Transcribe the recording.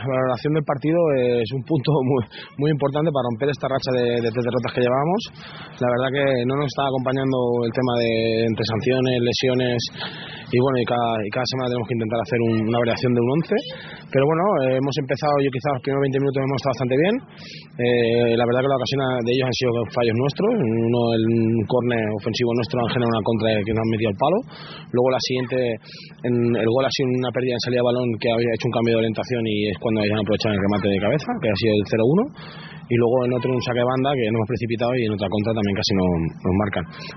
valoración del partido es un punto muy importante para romper esta racha de 3 derrotas que llevábamos. La verdad que no nos está acompañando el tema de entre sanciones, lesiones y bueno, y cada semana tenemos que intentar hacer una variación de un 11, pero bueno, hemos empezado, yo quizás los primeros 20 minutos hemos estado bastante bien. La verdad que la ocasión de ellos han sido fallos nuestros, el córner ofensivo nuestro han generado una contra que nos han metido al palo, luego la siguiente, el gol ha sido una pérdida en salida de balón que había hecho un cambio de orientación y es cuando ellos han aprovechado el remate de cabeza, que ha sido el 0-1, y luego en otro un saque de banda que nos hemos precipitado y en otra contra también casi nos marcan.